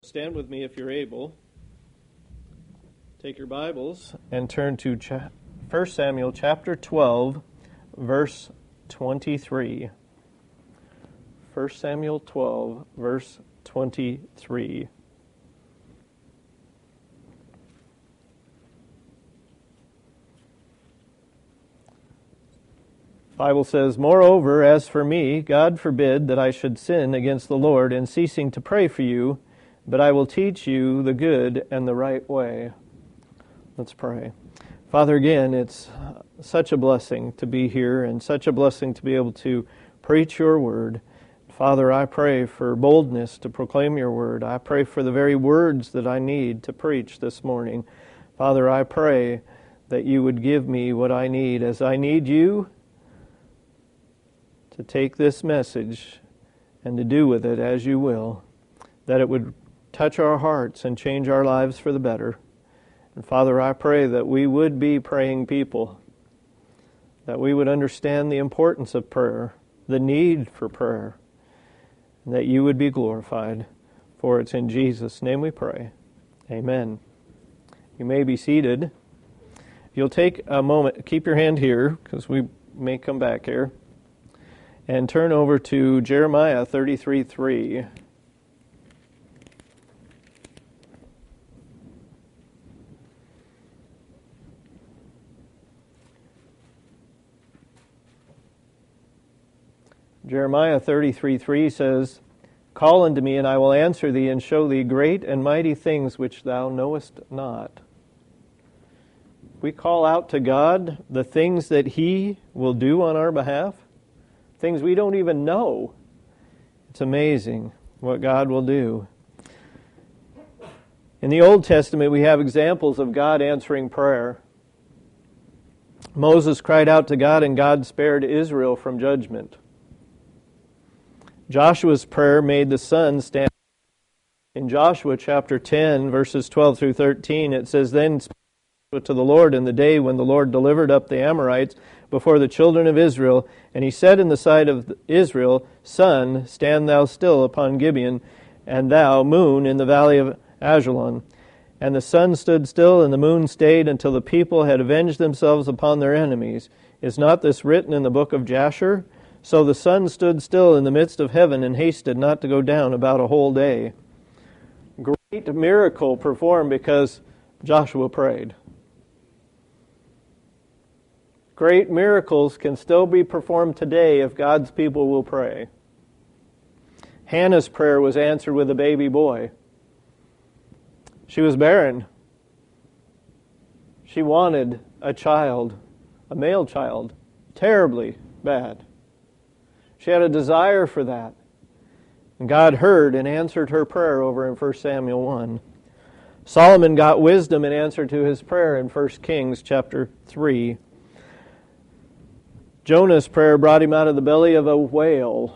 Stand with me if you're able. Take your Bibles and turn to 1 Samuel chapter 12, verse 23. 1 Samuel 12, verse 23. The Bible says, "Moreover, as for me, God forbid that I should sin against the Lord in ceasing to pray for you, but I will teach you the good and the right way." Let's pray. Father, again, it's such a blessing to be here and such a blessing to be able to preach your word. Father, I pray for boldness to proclaim your word. I pray for the very words that I need to preach this morning. Father, I pray that you would give me what I need as I need you to take this message and to do with it as you will, that it would touch our hearts and change our lives for the better. And Father, I pray that we would be praying people, that we would understand the importance of prayer, the need for prayer, and that you would be glorified. For it's in Jesus' name we pray. Amen. You may be seated. If you'll take a moment, keep your hand here, because we may come back here, and turn over to Jeremiah 33:3. Jeremiah 33:3 says, "Call unto me, and I will answer thee, and show thee great and mighty things which thou knowest not." We call out to God the things that He will do on our behalf, things we don't even know. It's amazing what God will do. In the Old Testament, we have examples of God answering prayer. Moses cried out to God, and God spared Israel from judgment. Joshua's prayer made the sun stand. In Joshua chapter 10, verses 12 through 13, it says, "Then spake Joshua to the Lord in the day when the Lord delivered up the Amorites before the children of Israel. And he said in the sight of Israel, Sun, stand thou still upon Gibeon, and thou, moon, in the valley of Ajalon. And the sun stood still, and the moon stayed, until the people had avenged themselves upon their enemies. Is not this written in the book of Jasher? So the sun stood still in the midst of heaven, and hasted not to go down about a whole day." Great miracle performed because Joshua prayed. Great miracles can still be performed today if God's people will pray. Hannah's prayer was answered with a baby boy. She was barren. She wanted a child, a male child, terribly bad. She had a desire for that. And God heard and answered her prayer over in 1 Samuel 1. Solomon got wisdom in answer to his prayer in 1 Kings chapter 3. Jonah's prayer brought him out of the belly of a whale.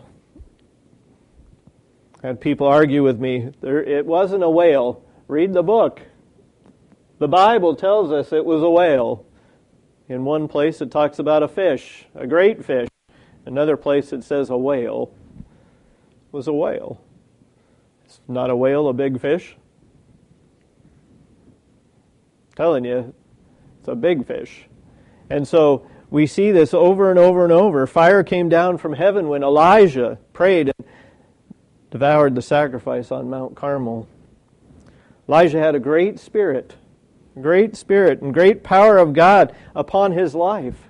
I had people argue with me, it wasn't a whale. Read the book. The Bible tells us it was a whale. In one place it talks about a fish, a great fish. Another place it says a whale. It was a whale. It's not a whale, a big fish. I'm telling you, it's a big fish. And so we see this over and over and over. Fire came down from heaven when Elijah prayed and devoured the sacrifice on Mount Carmel. Elijah had a great spirit and great power of God upon his life.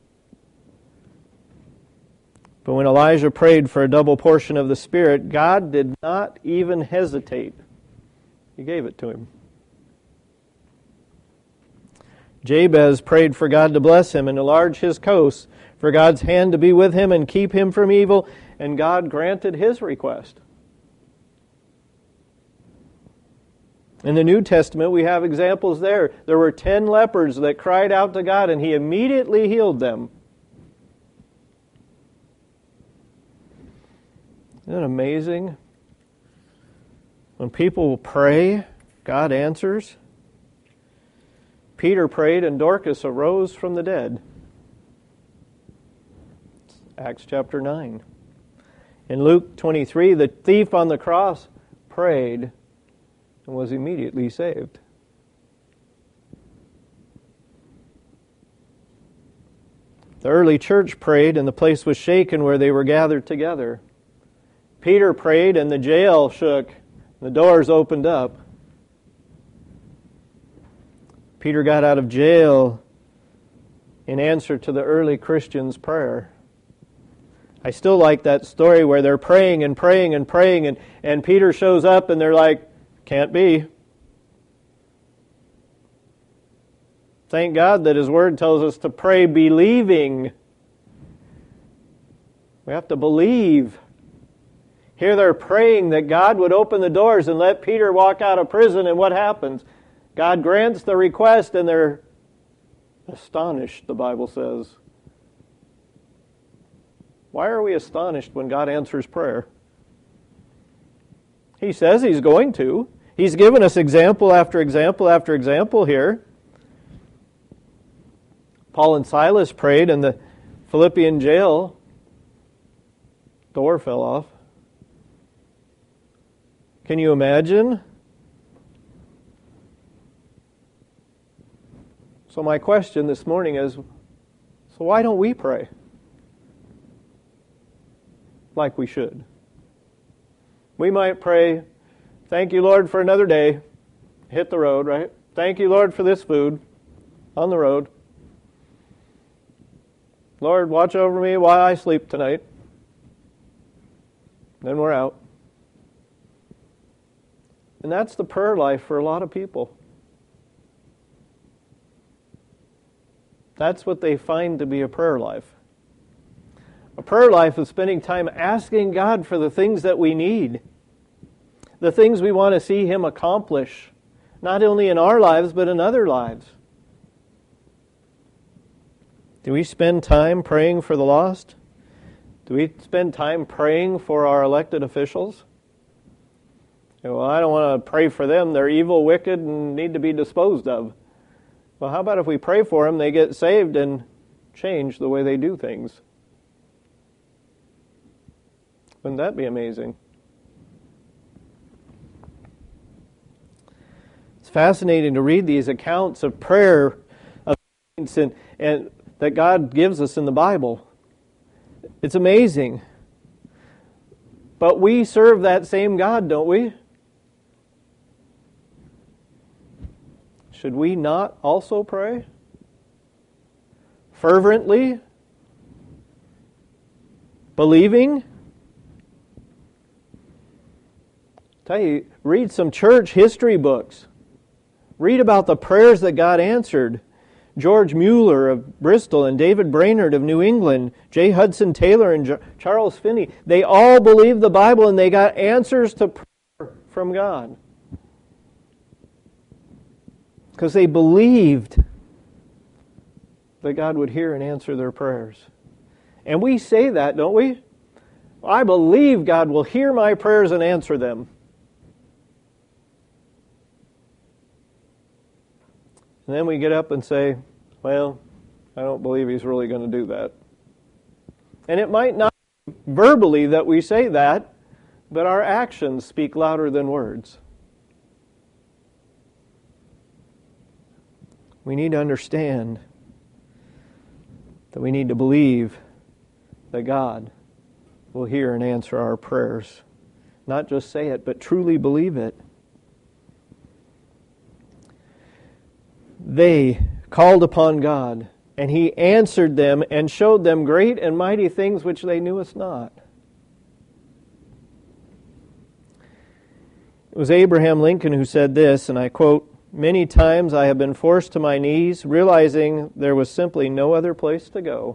But when Elijah prayed for a double portion of the Spirit, God did not even hesitate. He gave it to him. Jabez prayed for God to bless him and enlarge his coast, for God's hand to be with him and keep him from evil, and God granted his request. In the New Testament, we have examples there. There were 10 lepers that cried out to God, and He immediately healed them. Isn't it amazing? When people pray, God answers. Peter prayed and Dorcas arose from the dead. Acts chapter 9. In Luke 23, the thief on the cross prayed and was immediately saved. The early church prayed, and the place was shaken where they were gathered together. Peter prayed, and the jail shook, and the doors opened up. Peter got out of jail in answer to the early Christians' prayer. I still like that story where they're praying and praying and praying, and Peter shows up, and they're like, can't be. Thank God that His Word tells us to pray believing. We have to believe. Here they're praying that God would open the doors and let Peter walk out of prison, and what happens? God grants the request, and they're astonished, the Bible says. Why are we astonished when God answers prayer? He says He's going to. He's given us example after example after example here. Paul and Silas prayed, and the Philippian jail door fell off. Can you imagine? So my question this morning is, so why don't we pray like we should? We might pray, thank you, Lord, for another day. Hit the road, right? Thank you, Lord, for this food on the road. Lord, watch over me while I sleep tonight. Then we're out. And that's the prayer life for a lot of people. That's what they find to be a prayer life. A prayer life is spending time asking God for the things that we need, the things we want to see Him accomplish, not only in our lives, but in other lives. Do we spend time praying for the lost? Do we spend time praying for our elected officials? Well, I don't want to pray for them. They're evil, wicked, and need to be disposed of. Well, how about if we pray for them, they get saved and change the way they do things? Wouldn't that be amazing? It's fascinating to read these accounts of prayer of saints and that God gives us in the Bible. It's amazing. But we serve that same God, don't we? Should we not also pray? Fervently? Believing? Tell you, read some church history books. Read about the prayers that God answered. George Mueller of Bristol and David Brainerd of New England, J. Hudson Taylor and Charles Finney, they all believed the Bible and they got answers to prayer from God. Because they believed that God would hear and answer their prayers. And we say that, don't we? I believe God will hear my prayers and answer them. And then we get up and say, well, I don't believe He's really going to do that. And it might not be verbally that we say that, but our actions speak louder than words. We need to understand that we need to believe that God will hear and answer our prayers. Not just say it, but truly believe it. They called upon God, and He answered them and showed them great and mighty things which they knew us not. It was Abraham Lincoln who said this, and I quote, "Many times I have been forced to my knees, realizing there was simply no other place to go."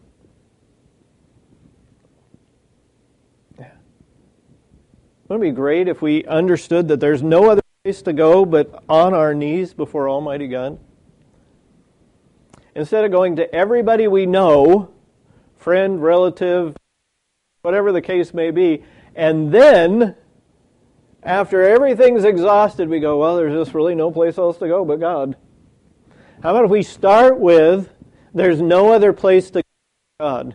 Wouldn't it be great if we understood that there's no other place to go but on our knees before Almighty God? Instead of going to everybody we know, friend, relative, whatever the case may be, and then, after everything's exhausted, we go, well, there's just really no place else to go but God. How about if we start with, there's no other place to go but God?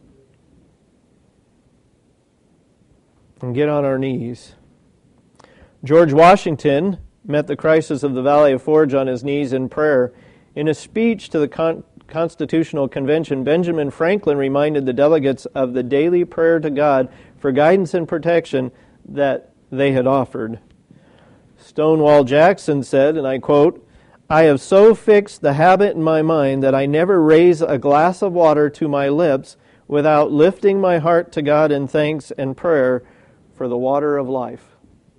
And get on our knees. George Washington met the crisis of the Valley of Forge on his knees in prayer. In a speech to the Constitutional Convention, Benjamin Franklin reminded the delegates of the daily prayer to God for guidance and protection that they had offered. Stonewall Jackson said, and I quote, "I have so fixed the habit in my mind that I never raise a glass of water to my lips without lifting my heart to God in thanks and prayer for the water of life."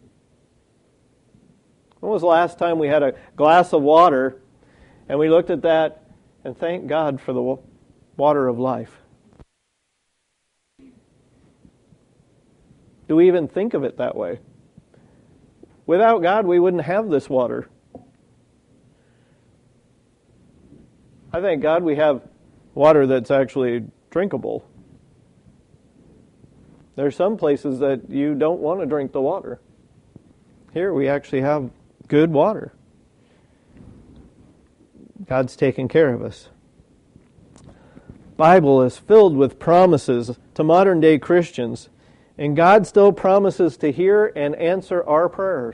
When was the last time we had a glass of water and we looked at that and thanked God for the water of life? Do we even think of it that way? Without God, we wouldn't have this water. I thank God we have water that's actually drinkable. There are some places that you don't want to drink the water. Here we actually have good water. God's taking care of us. Bible is filled with promises to modern day Christians, and God still promises to hear and answer our prayers.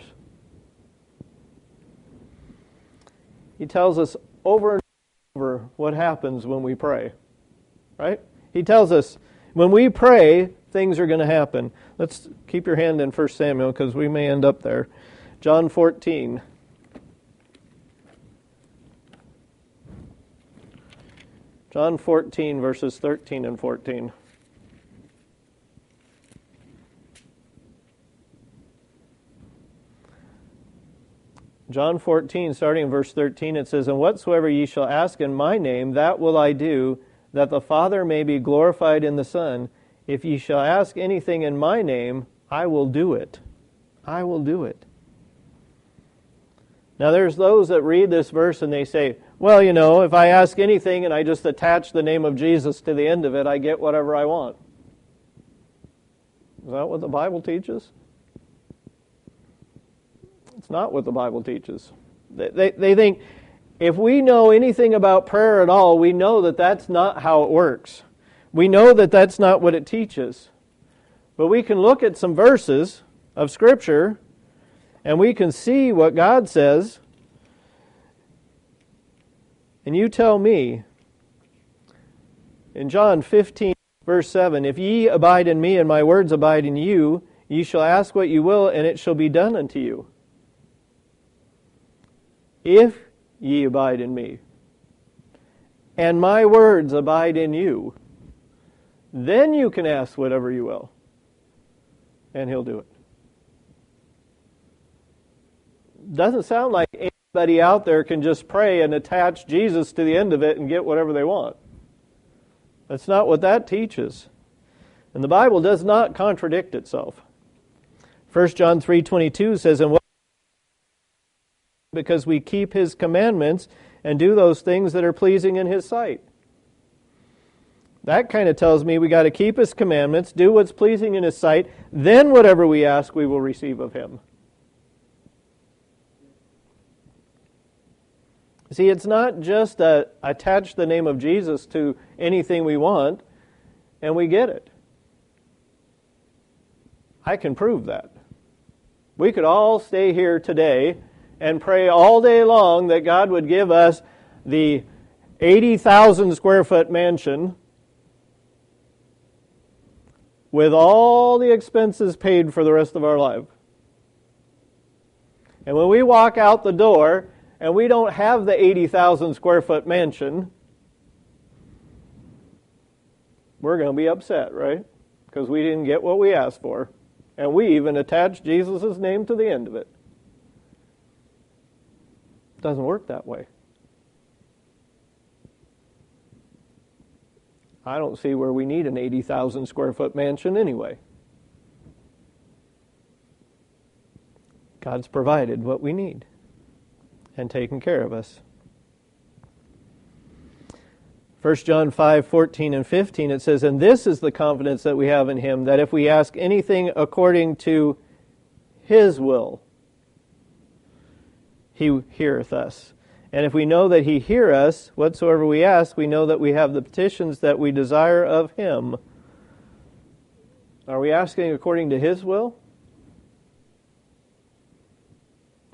He tells us over and over what happens when we pray. Right? He tells us when we pray, things are going to happen. Let's keep your hand in 1 Samuel because we may end up there. John 14. John 14, verses 13 and 14. John 14, starting in verse 13, it says, "And whatsoever ye shall ask in my name, that will I do, that the Father may be glorified in the Son. If ye shall ask anything in my name, I will do it." I will do it. Now there's those that read this verse and they say, well, you know, if I ask anything and I just attach the name of Jesus to the end of it, I get whatever I want. Is that what the Bible teaches? It's not what the Bible teaches. They think if we know anything about prayer at all, we know that that's not how it works. We know that that's not what it teaches. But we can look at some verses of Scripture and we can see what God says. And you tell me, in John 15, verse 7, "If ye abide in me and my words abide in you, ye shall ask what you will, and it shall be done unto you." If ye abide in me, and my words abide in you, then you can ask whatever you will, and He'll do it. Doesn't sound like anybody out there can just pray and attach Jesus to the end of it and get whatever they want. That's not what that teaches. And the Bible does not contradict itself. 1 John 3:22 says, "And what because we keep His commandments and do those things that are pleasing in His sight." That kind of tells me we got to keep His commandments, do what's pleasing in His sight, then whatever we ask we will receive of Him. See, it's not just attach the name of Jesus to anything we want and we get it. I can prove that. We could all stay here today and pray all day long that God would give us the 80,000 square foot mansion with all the expenses paid for the rest of our life. And when we walk out the door and we don't have the 80,000 square foot mansion, we're going to be upset, right? Because we didn't get what we asked for. And we even attached Jesus' name to the end of it. It doesn't work that way. I don't see where we need an 80,000 square foot mansion anyway. God's provided what we need and taken care of us. 1 John 5:14 and 15, it says, "And this is the confidence that we have in Him, that if we ask anything according to His will, He heareth us. And if we know that He hear us, whatsoever we ask, we know that we have the petitions that we desire of Him." Are we asking according to His will?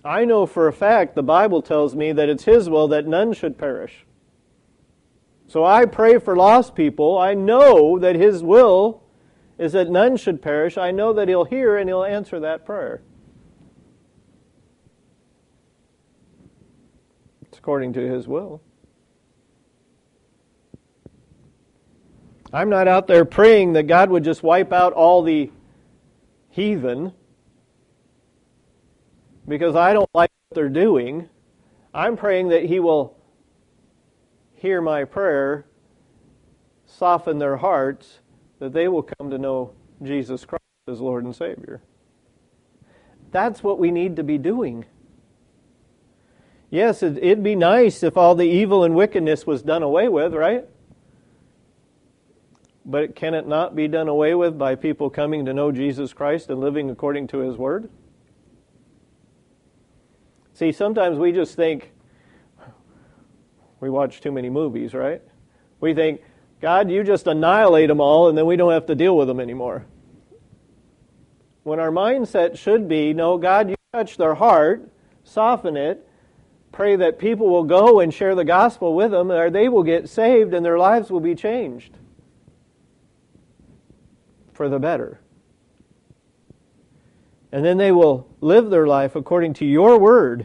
I know for a fact the Bible tells me that it's His will that none should perish. So I pray for lost people. I know that His will is that none should perish. I know that He'll hear and He'll answer that prayer. It's according to His will. I'm not out there praying that God would just wipe out all the heathen because I don't like what they're doing. I'm praying that He will hear my prayer, soften their hearts, that they will come to know Jesus Christ as Lord and Savior. That's what we need to be doing. Yes, it'd be nice if all the evil and wickedness was done away with, right? But can it not be done away with by people coming to know Jesus Christ and living according to His Word? See, sometimes we just think, we watch too many movies, right? We think, God, you just annihilate them all and then we don't have to deal with them anymore. When our mindset should be, no, God, you touch their heart, soften it, pray that people will go and share the gospel with them, or they will get saved and their lives will be changed for the better. And then they will live their life according to your word.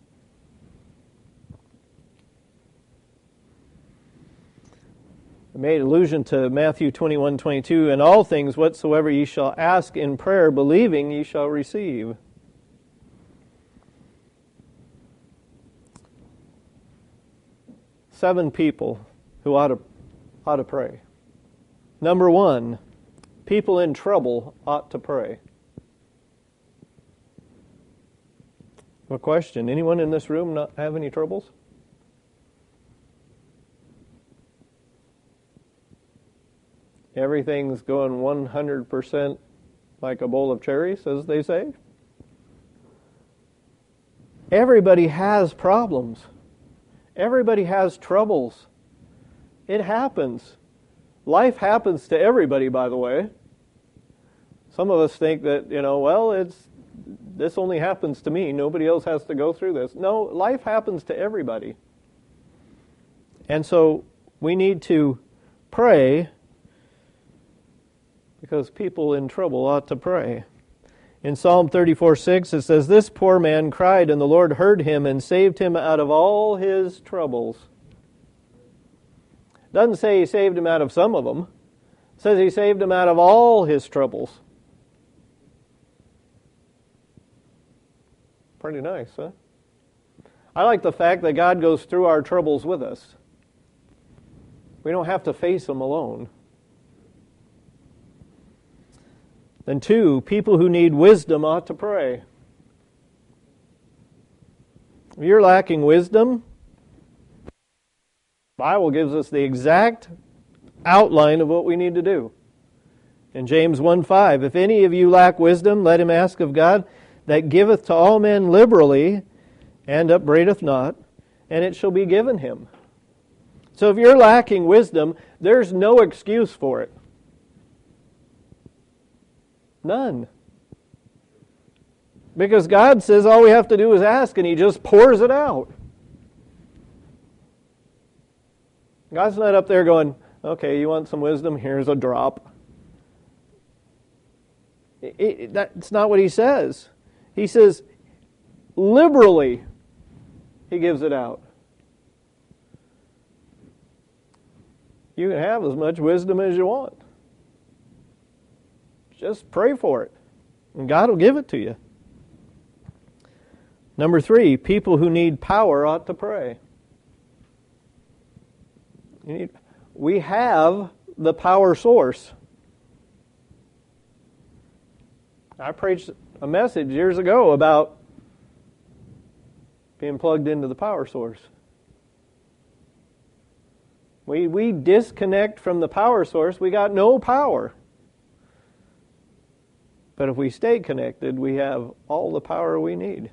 I made allusion to Matthew 21:22, "In all things whatsoever ye shall ask in prayer, believing ye shall receive." Seven people who ought to pray. Number one, people in trouble ought to pray. A question, anyone in this room not have any troubles? Everything's going 100% like a bowl of cherries, as they say. Everybody has problems. Everybody has troubles. It happens. Life happens to everybody, by the way. Some of us think that, this only happens to me. Nobody else has to go through this. No, life happens to everybody. And so we need to pray because people in trouble ought to pray. In Psalm 34:6 it says, "This poor man cried, and the Lord heard him and saved him out of all his troubles." It doesn't say He saved him out of some of them. It says He saved him out of all his troubles. Pretty nice, huh? I like the fact that God goes through our troubles with us. We don't have to face them alone. Then two, people who need wisdom ought to pray. If you're lacking wisdom, the Bible gives us the exact outline of what we need to do. In James 1:5, "If any of you lack wisdom, let him ask of God, that giveth to all men liberally, and upbraideth not, and it shall be given him." So if you're lacking wisdom, there's no excuse for it. None. Because God says all we have to do is ask, and He just pours it out. God's not up there going, "Okay, you want some wisdom? Here's a drop." That's not what He says. He says, liberally, He gives it out. You can have as much wisdom as you want. Just pray for it, and God will give it to you. Number three, people who need power ought to pray. We have the power source. I preached a message years ago about being plugged into the power source. We disconnect from the power source, we got no power. But if we stay connected, we have all the power we need.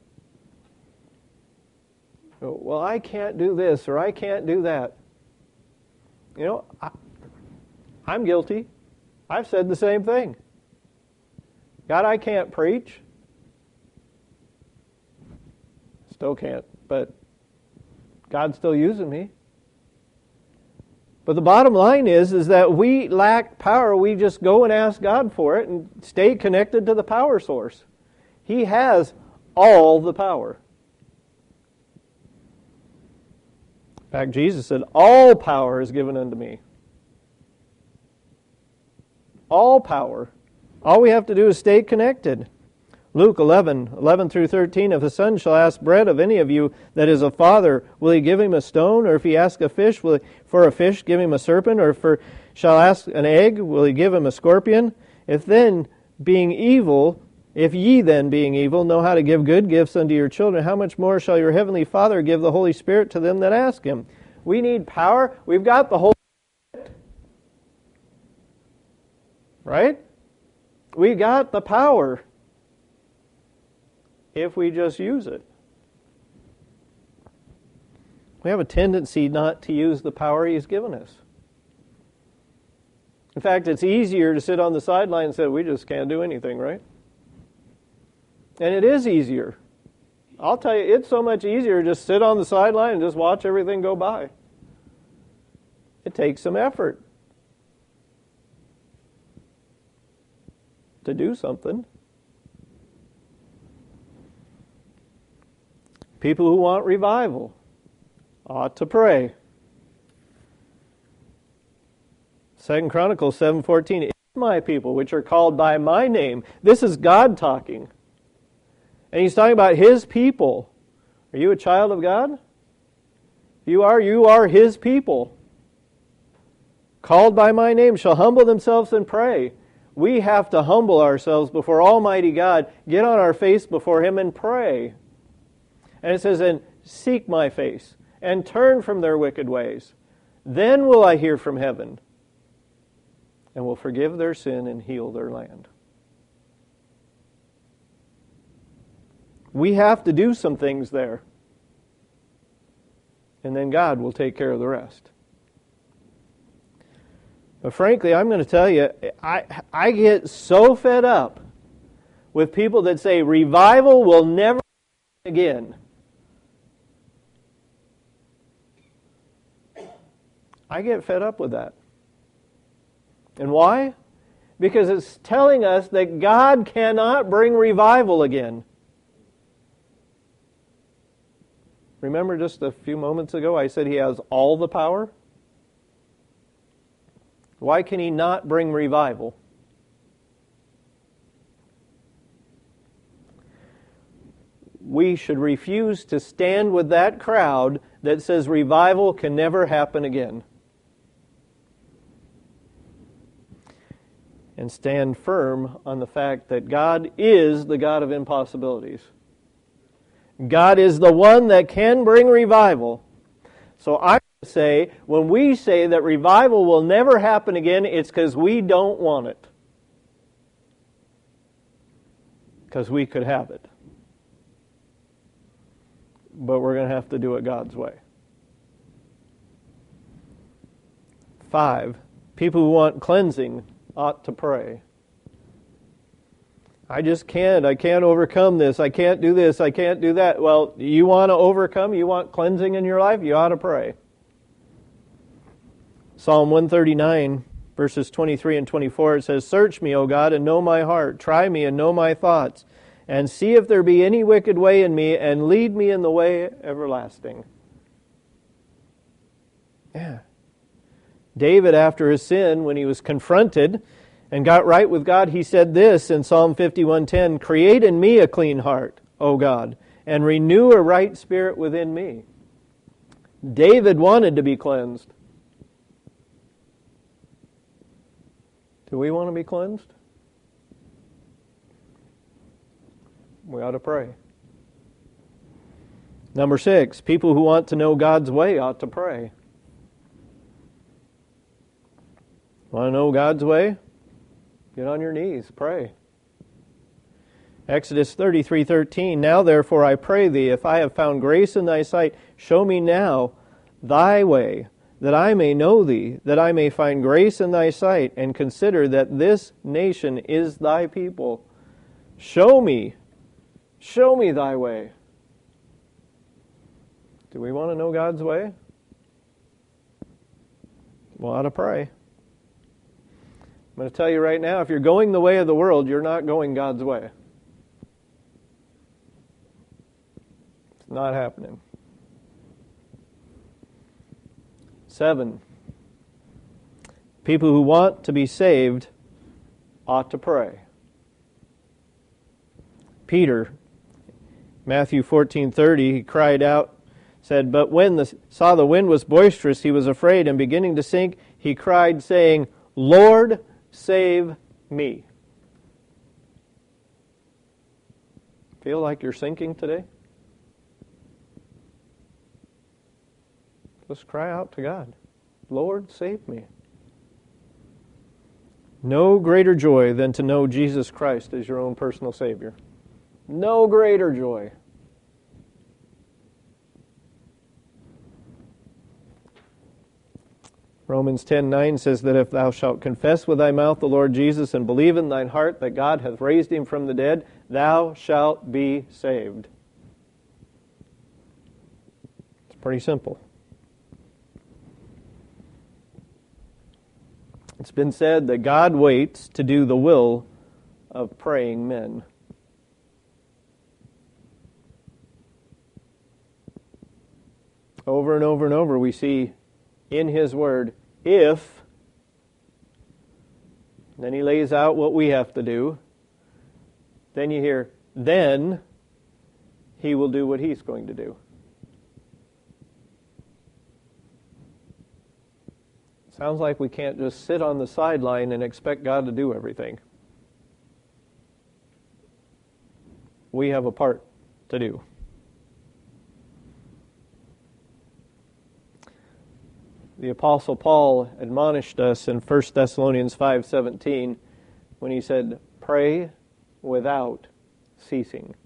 Well, I can't do this or I can't do that. I'm guilty. I've said the same thing. God, I can't preach. Still can't, but God's still using me. But the bottom line is that we lack power. We just go and ask God for it and stay connected to the power source. He has all the power. In fact, Jesus said, all power is given unto me. All power. All we have to do is stay connected. Luke 11 through 13, if a son shall ask bread of any of you that is a father, will he give him a stone? Or if he ask a fish, will he for a fish give him a serpent? Or shall ask an egg, will he give him a scorpion? If ye then, being evil, know how to give good gifts unto your children, how much more shall your heavenly Father give the Holy Spirit to them that ask him? We need power. We've got the Holy Spirit. Right? We got the power. If we just use it. We have a tendency not to use the power He's given us. In fact, it's easier to sit on the sideline and say, we just can't do anything, right? And it is easier. I'll tell you, it's so much easier to just sit on the sideline and just watch everything go by. It takes some effort to do something. People who want revival ought to pray. 2 Chronicles 7:14, "If my people, which are called by my name," this is God talking. And He's talking about His people. Are you a child of God? You are His people. "Called by my name shall humble themselves and pray." We have to humble ourselves before Almighty God, get on our face before Him and pray. And it says, "And seek my face, and turn from their wicked ways. Then will I hear from heaven, and will forgive their sin and heal their land." We have to do some things there. And then God will take care of the rest. But frankly, I'm going to tell you, I get so fed up with people that say revival will never happen again. I get fed up with that. And why? Because it's telling us that God cannot bring revival again. Remember just a few moments ago I said He has all the power? Why can He not bring revival? We should refuse to stand with that crowd that says revival can never happen again. And stand firm on the fact that God is the God of impossibilities. God is the one that can bring revival. So I would say, when we say that revival will never happen again, it's because we don't want it. Because we could have it. But we're going to have to do it God's way. 5, people who want cleansing ought to pray. I can't overcome this, I can't do this, I can't do that. Well, you want to overcome, you want cleansing in your life, you ought to pray. Psalm 139, verses 23 and 24, it says, "Search me, O God, and know my heart. Try me and know my thoughts. And see if there be any wicked way in me, and lead me in the way everlasting." Yeah. David, after his sin, when he was confronted and got right with God, he said this in Psalm 51:10, "Create in me a clean heart, O God, and renew a right spirit within me." David wanted to be cleansed. Do we want to be cleansed? We ought to pray. Number 6, people who want to know God's way ought to pray. Want to know God's way? Get on your knees, pray. Exodus 33:13, "Now therefore I pray thee, if I have found grace in thy sight, show me now thy way, that I may know thee, that I may find grace in thy sight, and consider that this nation is thy people." Show me thy way. Do we want to know God's way? We ought to pray. I'm going to tell you right now, if you're going the way of the world, you're not going God's way. It's not happening. 7, people who want to be saved ought to pray. Peter, Matthew 14:30, he cried out, said, "But when saw the wind was boisterous, he was afraid, and beginning to sink, he cried, saying, Lord, save me." Feel like you're sinking today? Just cry out to God. Lord, save me. No greater joy than to know Jesus Christ as your own personal Savior. No greater joy. Romans 10:9 says that if thou shalt confess with thy mouth the Lord Jesus and believe in thine heart that God hath raised him from the dead, thou shalt be saved. It's pretty simple. It's been said that God waits to do the will of praying men. Over and over and over we see in His Word, if, then He lays out what we have to do. Then you hear, then He will do what He's going to do. Sounds like we can't just sit on the sideline and expect God to do everything. We have a part to do. The Apostle Paul admonished us in 1 Thessalonians 5:17 when he said, "Pray without ceasing."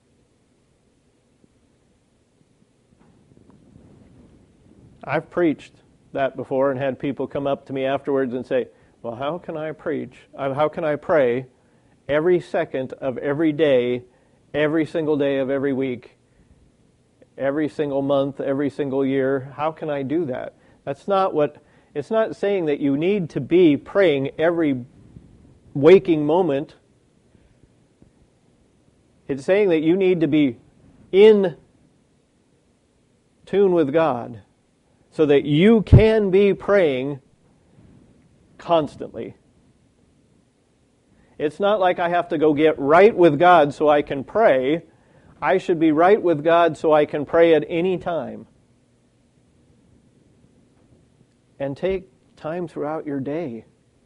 I've preached that before and had people come up to me afterwards and say, "Well, how can I preach? How can I pray every second of every day, every single day of every week, every single month, every single year? How can I do that?" It's not saying that you need to be praying every waking moment. It's saying that you need to be in tune with God so that you can be praying constantly. It's not like I have to go get right with God so I can pray. I should be right with God so I can pray at any time. And take time throughout your day.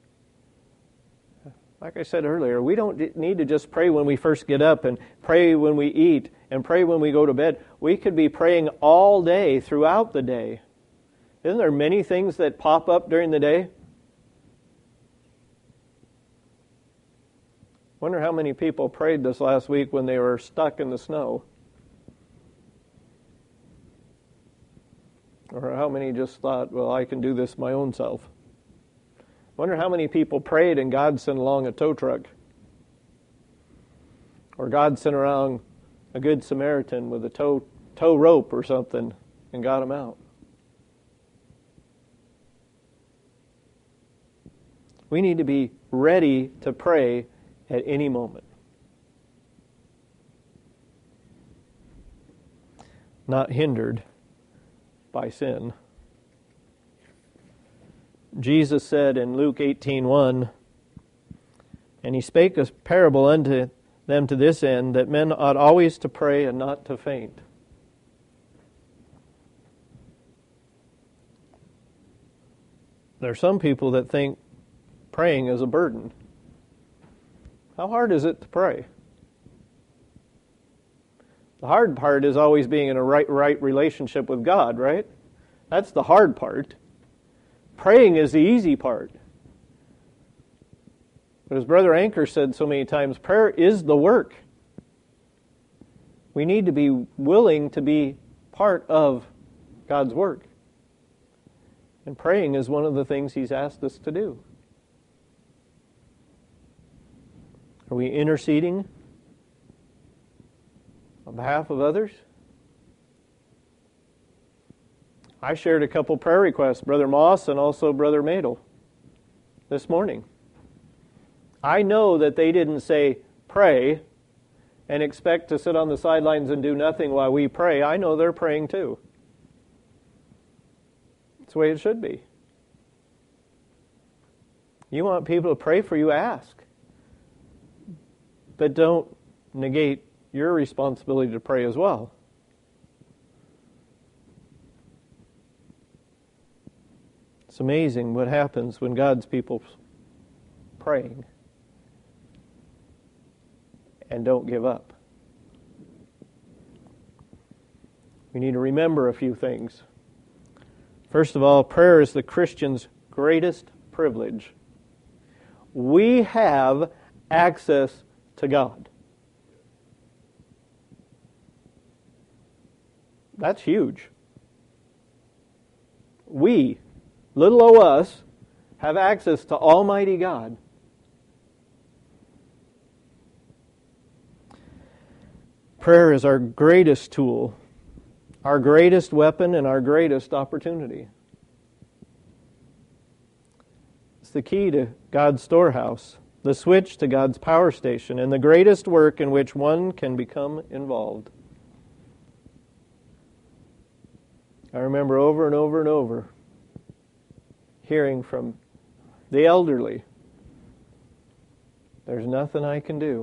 Like I said earlier, we don't need to just pray when we first get up and pray when we eat and pray when we go to bed. We could be praying all day throughout the day. Isn't there many things that pop up during the day? Wonder how many people prayed this last week when they were stuck in the snow. Or how many just thought, well, I can do this my own self. Wonder how many people prayed and God sent along a tow truck. Or God sent around a good Samaritan with a tow rope or something and got them out. We need to be ready to pray at any moment. Not hindered by sin. Jesus said in Luke 18:1, "And he spake a parable unto them to this end, that men ought always to pray and not to faint." There are some people that think praying is a burden. How hard is it to pray? The hard part is always being in a right relationship with God, right? That's the hard part. Praying is the easy part. But as Brother Anchor said so many times, prayer is the work. We need to be willing to be part of God's work. And praying is one of the things He's asked us to do. Are we interceding on behalf of others? I shared a couple prayer requests, Brother Moss and also Brother Madel, this morning. I know that they didn't say, pray, and expect to sit on the sidelines and do nothing while we pray. I know they're praying too. It's the way it should be. You want people to pray for you, ask. But don't negate your responsibility to pray as well. It's amazing what happens when God's people praying and don't give up. We need to remember a few things. First of all, prayer is the Christian's greatest privilege. We have access to God. That's huge. We, little o us, have access to Almighty God. Prayer is our greatest tool, our greatest weapon, and our greatest opportunity. It's the key to God's storehouse, the switch to God's power station, and the greatest work in which one can become involved. I remember over and over and over hearing from the elderly, there's nothing I can do.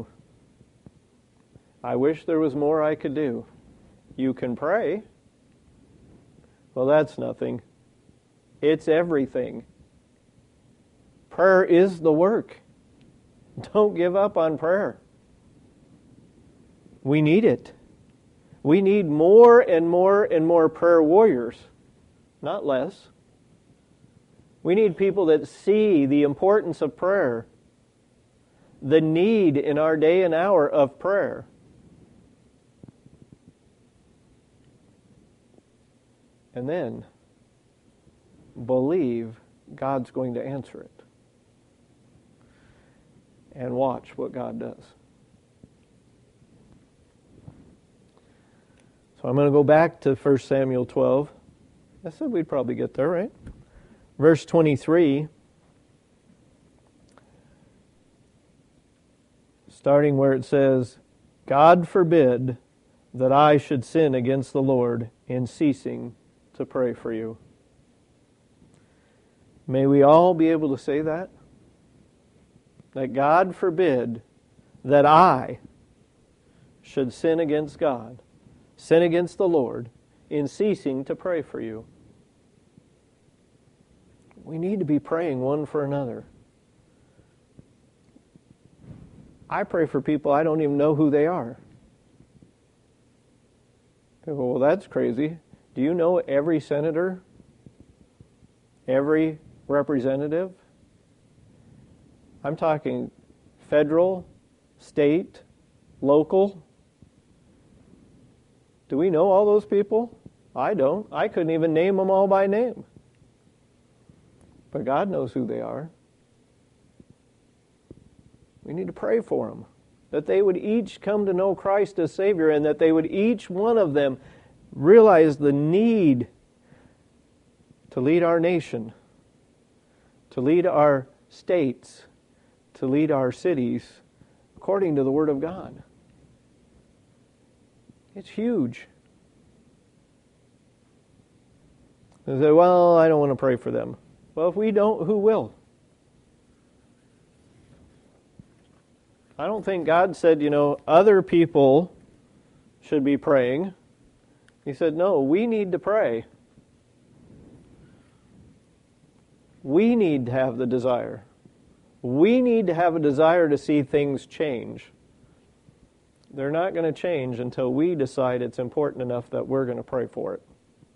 I wish there was more I could do. You can pray. Well, that's nothing. It's everything. Prayer is the work. Don't give up on prayer. We need it. We need more and more and more prayer warriors, not less. We need people that see the importance of prayer, the need in our day and hour of prayer. And then believe God's going to answer it. And watch what God does. So I'm going to go back to 1 Samuel 12. I said we'd probably get there, right? Verse 23, starting where it says, God forbid that I should sin against the Lord in ceasing to pray for you. May we all be able to say that? That God forbid that I should sin against God, sin against the Lord, in ceasing to pray for you. We need to be praying one for another. I pray for people I don't even know who they are. People go, well, that's crazy. Do you know every senator? Every representative? I'm talking federal, state, local. Do we know all those people? I don't. I couldn't even name them all by name. But God knows who they are. We need to pray for them, that they would each come to know Christ as Savior, and that they would each one of them realize the need to lead our nation, to lead our states, to lead our cities according to the Word of God. It's huge. They say, well, I don't want to pray for them. Well, if we don't, who will? I don't think God said, other people should be praying. He said, no, we need to pray. We need to have the desire. We need to have a desire to see things change. They're not going to change until we decide it's important enough that we're going to pray for it.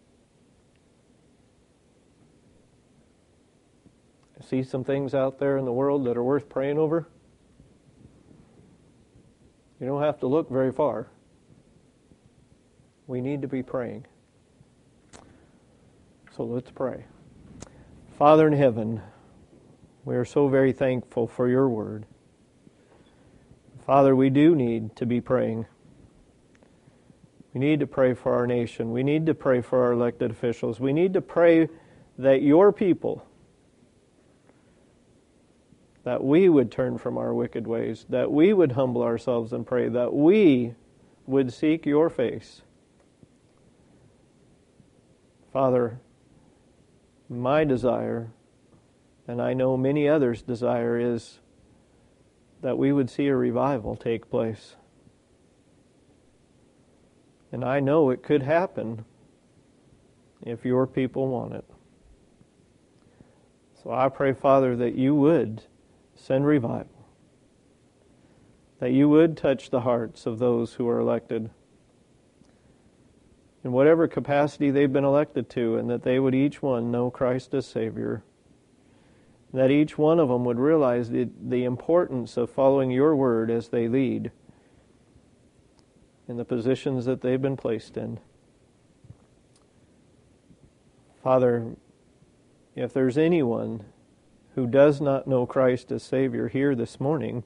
See some things out there in the world that are worth praying over? You don't have to look very far. We need to be praying. So let's pray. Father in heaven, we are so very thankful for your word. Father, we do need to be praying. We need to pray for our nation. We need to pray for our elected officials. We need to pray that your people, that we would turn from our wicked ways, that we would humble ourselves and pray, that we would seek your face. Father, my desire, and I know many others' desire, is that we would see a revival take place. And I know it could happen if your people want it. So I pray, Father, that you would send revival, that you would touch the hearts of those who are elected in whatever capacity they've been elected to, and that they would each one know Christ as Savior, that each one of them would realize the importance of following your word as they lead in the positions that they've been placed in. Father, if there's anyone who does not know Christ as Savior here this morning,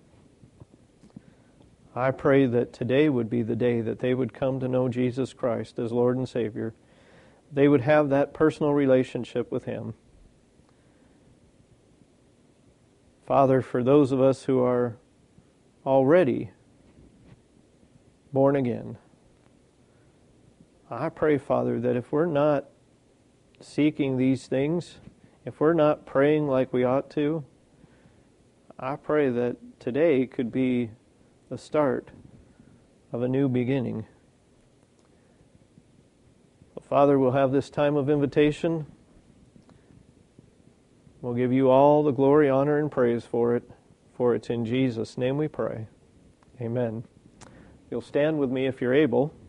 I pray that today would be the day that they would come to know Jesus Christ as Lord and Savior. They would have that personal relationship with Him. Father, for those of us who are already born again, I pray, Father, that if we're not seeking these things, if we're not praying like we ought to, I pray that today could be the start of a new beginning. Father, we'll have this time of invitation. We'll give you all the glory, honor, and praise for it, for it's in Jesus' name we pray. Amen. You'll stand with me if you're able.